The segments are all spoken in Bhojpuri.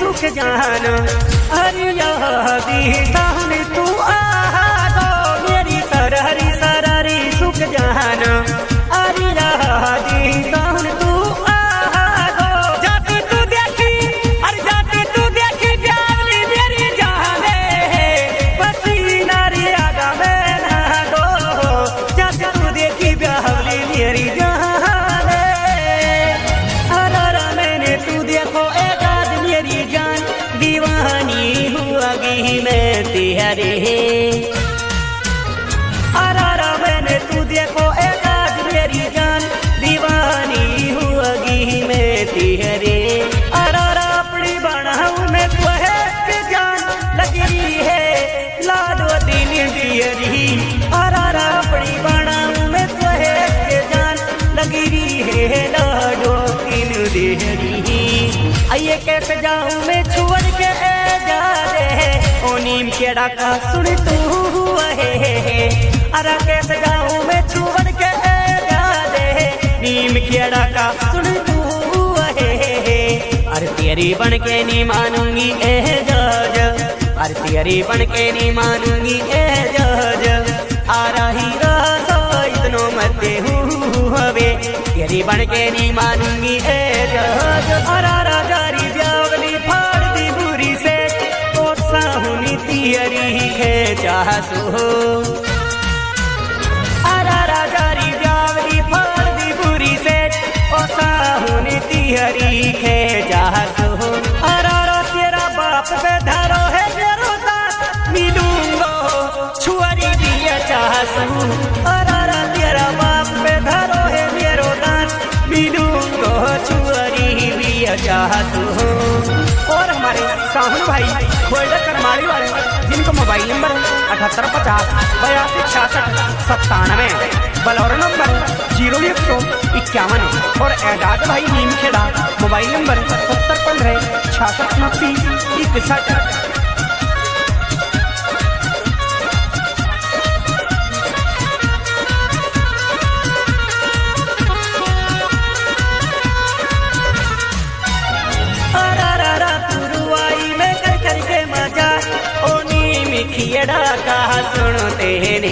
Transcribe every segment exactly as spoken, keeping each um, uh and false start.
सुख जान हरिया दी सहन तू आ दो मेरी सरहरी सरहरी सुख जान हरिया दी सहन तू आ दो जाती तू देखी अरे जाती तू देखी प्यारी मेरी जान पसीना रे आगा में ना दो जाती तू देखी प्यारी मेरी जान मैं तेरे अरारा मैंने तू देखो एक आज मेरी जान दीवानी हुआगी मैं तेरे अरारा अपनी बनाऊं मैं तो है जान लगी है लाडो दिन दियरी अरारा अपनी बनाऊं मैं तो है जान लगी है लाडो दिन दियरी आइए कैसे जाऊं मैं छोड़ के जा दे ओ नीम केड़ा का सुन तू है अरे कैसे जाऊं मैं छोड़ के जा दे नीम केड़ा का सुन तू है अरे तेरी बन के नहीं मानूंगी ए जज अरे तेरी बन के नहीं मानूंगी ए जज आ रही रातो इतनो मत हूँ हवे तेरी बन के नहीं मानूंगी ए जज अरा राजारी ब्यावली फाड़ दी बुरी से साहुनी तियरी है चाहसो अरा राजारी ब्यावली फाड़ दी बुरी से ओ साहुनी तियरी है चाहसो अरा रो तेरा बाप पे धरो है मेरो दांत मिलूंगो छुआरी दिया चाहसो अरा रो तेरा बाप पे धरो है मेरो दांत मिलूंगो छुआरी दिया चाहसो और हमारे साहुन भाई खोल्डर करमाड़ी वाले जिनका मोबाइल नंबर है अठहत्तर पचास बयासी छियासठ सत्तानवे बलौर नंबर जीरो एक सौ इक्यावन और एजाज भाई नीम खेड़ा मोबाइल नंबर सत्तर पंद्रह छियासठ उनतीस इकसठ। खियड़ा का सुनते ने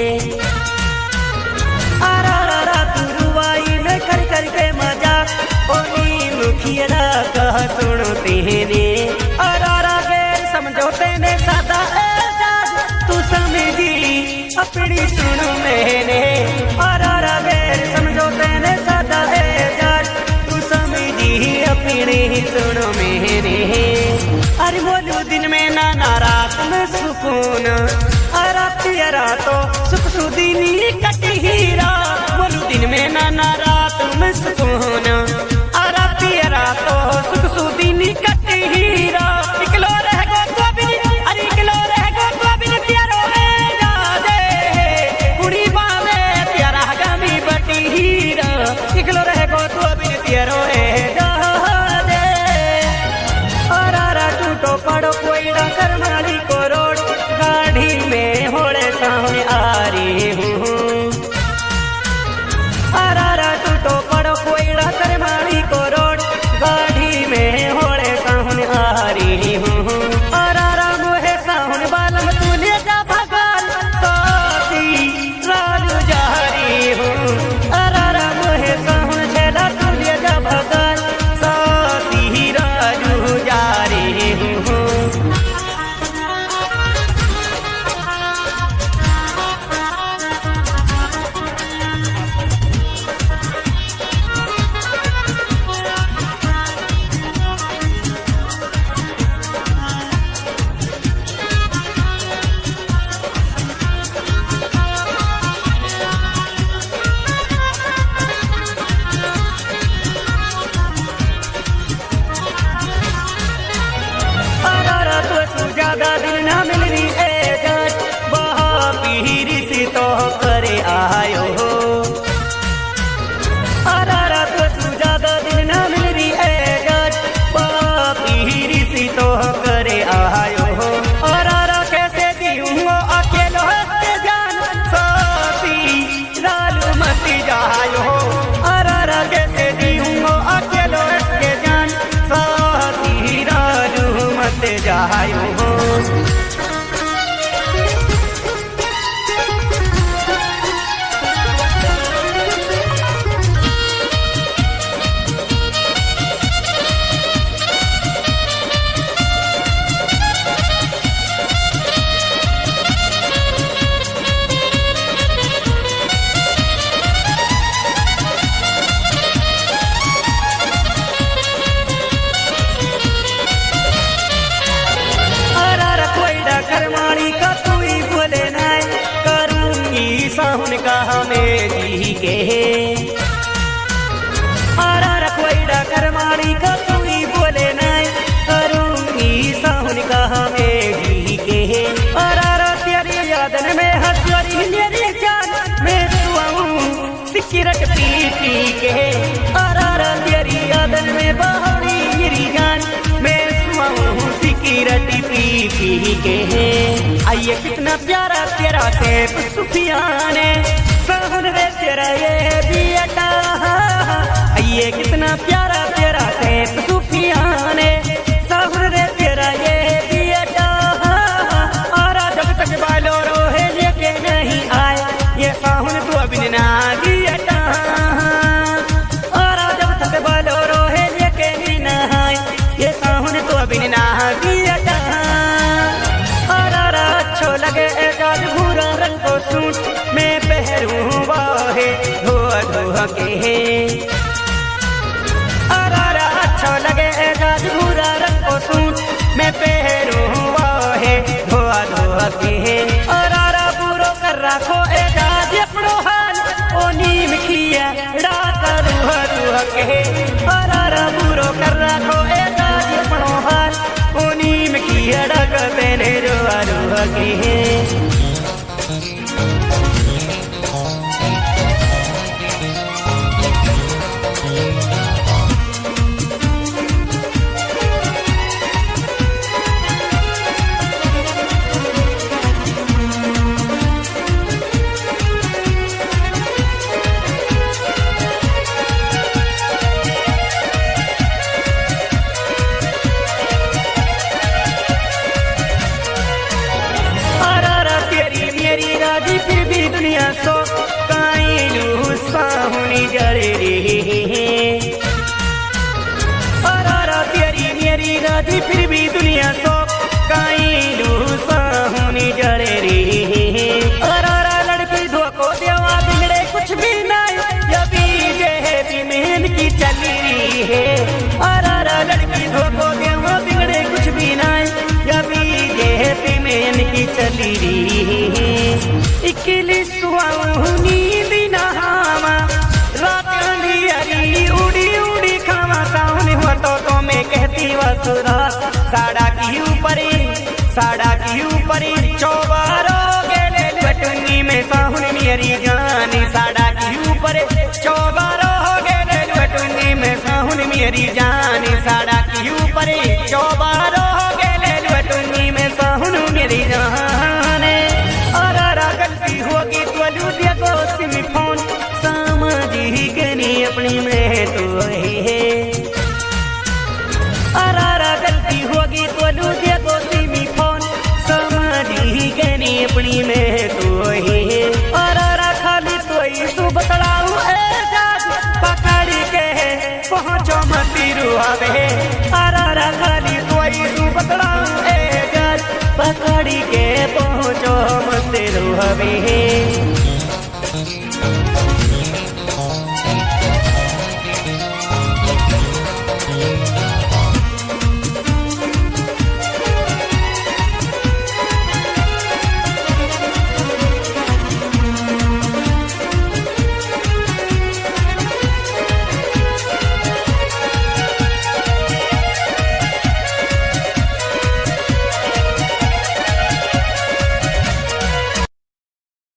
अरा रा तुरुवाई में कर कर के मजा ओ नीम खियड़ा का सुनते ने अरा रा गैर समझौते ने सादा एजाज तू समझी अपनी सुन मैंने अरा रा गैर समझौते ने सादा एजाज तू समझी अपनी सुन मैंने अरे बोलू दिन में ना नारात में सुकून अराती तो सुख सुदीनी कटी हीरा बोलू दिन में ना नारात में सुकून अराती तो सुख सुदीनी कटी हीरा निकलो रह गो गोबिन अरे निकलो रह गो गोबिन प्यारो में जा दे कुड़ी बावे प्यारा गमी बटी हीरा निकलो रह गो गोबिन प्यारो पड़ो कोई ना करमाली को रोड गाड़ी में होड़े सामने आ रही हूँ अरारा टूटो पड़ो कोई ना करमाली को रोड गाड़ी में होड़े सामने आ रही हूँ अरारा मोहे सामने बालम तूने जा भगाल साथी राजू जा रही हूँ अरारा मोहे सामने झेला तूने जा के आरा रखवाईड़ा करमाड़ी का कोई बोले नहीं करूंगी साहुन कहा मेरी के आरा तेरी यादन में हंसरी मेरी जान मैं सुआऊं सिगरेट पी पी के आरा तेरी यादन में बहारी मेरी जान मैं सुआऊं सिगरेट पी पी के आइए कितना प्यारा तेरा सेब सुफियाने साहुन रे तेरा ये बेटा आइए कितना प्यारा तेरा सेब सुफियाने साहुन रे तेरा ये बेटा आरा जब तक बालो रोहे लेके नहीं आए ये साहुन तू अभी ना बेटा आरा जब तक बालो रोहे लेके नहीं आए ये साहुन तू अभी ना बेटा आरा अच्छो लगे एकाद भूरा रंग को सूट मैं पहरूं वाहे धोआ धोआ के आरा अच्छो लगे एकाद भूरा रंग को सूट मैं पहरूं वाहे धोआ धोआ के आरा बुरो कर रखो एकाद अपनो हाल ओ नीम खिया डाका धोआ धोआ के आरा बुरो कर रखो एकाद अपनो हाल ओ नीम खिया डाका तेने रोआ रोआ के फिर भी दुनिया सो काइलू साहुनी जड़े रे आरा तेरी मेरी राजी फिर भी दुनिया सो काइलू साहुनी जड़े रे आरा लड़की धोखो देवा बिगड़े कुछ भी नहीं या बीजे भी मेहन की चली रही है आरा लड़की धोखो देवा बिगड़े कुछ भी नहीं या बीजे भी मेहन की चली रही है इकली सुहाऊं नींद नहावा रात अंधियारी उड़ी उड़ी खावा साहुन हुआ तो तो मैं कहती वसुरा साड़ा की ऊपरी साड़ा की ऊपरी चौबारो गेले लटुनी में साहुन मेरी जानी साड़ा की ऊपर चौबारो गेले लटुनी में साहुन मेरी जानी साड़ा की ऊपर चौबारो गेले लटुनी में साहुन मेरी जाने गलती होगी तो लूदिया को सिम फोन समझी गनी अपनी में तो है आरा गलती होगी तो लूदिया को सिम फोन समझी गनी अपनी में तो है आरा खाली तो सु बतलाऊ ए जाग पकड़ के पहुंचो मती रुआवे आरा खाली तो सु बतलाऊ ए जाग पकड़ के पहुंचो मत रुआवे।